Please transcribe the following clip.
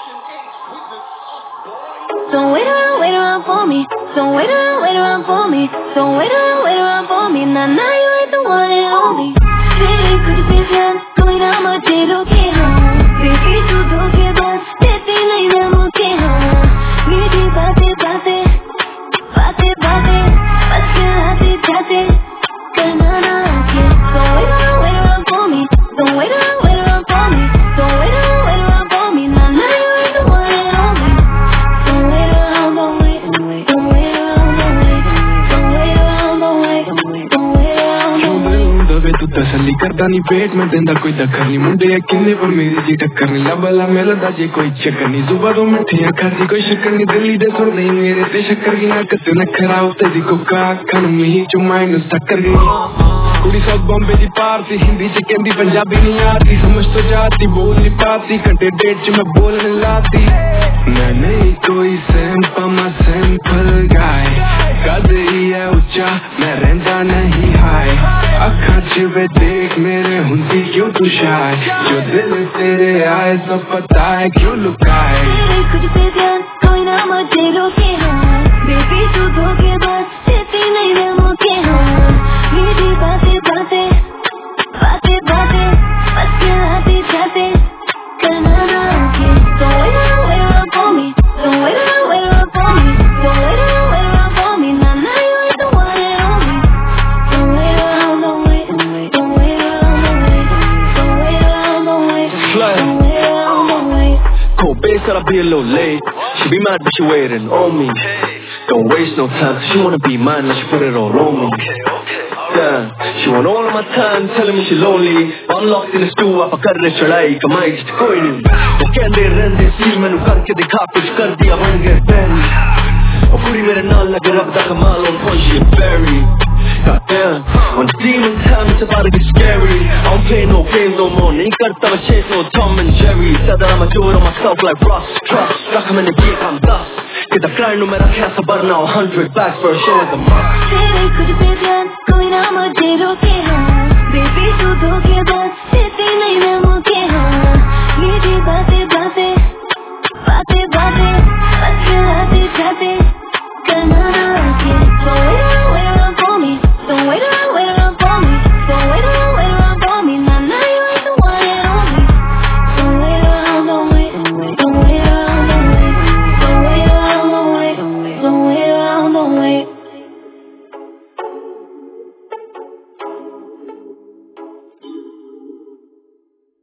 Don't wait around for me. Don't wait around for me. Don't wait around for me. Nah, you ain't the one and only. तेरे कुछ भी ध्यान कोई ना मुझे रोके हाँ. Baby तू धोखेबाज देती नहीं ना मुझे हाँ. मीठी बातें बातें बातें बातें बस के आते जाते करना ना आके. Don't wait around for me. Don't wait around for me. Don't wait around for me. Nah, you ain't the one and only. Don't wait around, don't wait, don't wait, don't wait around, don't wait, don't wait around, don't wait, don't wait, don't wait around, don't wait. दबे तू तसल्ली करता नहीं पेट में देंदा कोई दखल नहीं मुंडे किन्ने पर मेरी जी टक्कर नहीं लबला मेरा दाजे कोई चक्कर नहीं जुबान में मिठियां खाती कोई शक्कर नहीं दिल्ली दे सुर नहीं मेरे ते शक्कर की ना कते न खराब तेरी को का खन में ही जो माइनस टक्कर गई कुड़ी साउथ बॉम्बे दी पार्टी हिंदी च कहंदी पंजाबी नहीं आती समझ तो जाती बोल नहीं पाती घंटे डेढ़ च मैं बोलने लाती मैं नहीं कोई सिंपल गाय कद ही है ऊंचा मैं रहंदा नहीं हाय अखा च वे देख मेरे हुंदी क्यों तू शाय जो दिल तेरे आए सब पता है क्यों लुकाए तेरे कुछ पे ध्यान कोई ना मुझे रोके हाँ. Baby तू धोखेबाज देती नहीं ना मुझे हाँ. मीठी बातें बातें बातें बातें बस के आते जाते करना ना आके. Don't wait around for me. Don't wait around for me. Don't wait around for me. Nah, you ain't the one and only. Don't wait around, don't wait, don't wait, don't wait around, don't wait, don't wait around, don't wait, don't wait around, don't wait. Cold base that I'll be a little late. She be mad but she waiting on me. Don't waste no time, cause she wanna be mine, now she put it all on me. Yeah, she want all of my time, telling me she lonely. I'm locked in the stew, आप कर रहे चढ़ाई कमाई जित कोई नहीं. वो कहते रहते सील मैंने करके दिखा कुछ कर दिया बन गए फैन. और पूरी मेरे नाल लगे रब दा कमाल on point she a fairy. Goddamn, on demon time it's about to get scary. I don't play no games no more, नहीं करता मैं chase no Tom and Jerry. Said that I'ma do it on myself like Ross. Trust, रखा मैंने beat I'm dust. Get the grind no matter क्या सबर now 100 bags for a show is a must. तेरे कुछ पे ध्यान कोई ना मुझे रोके हाँ. Baby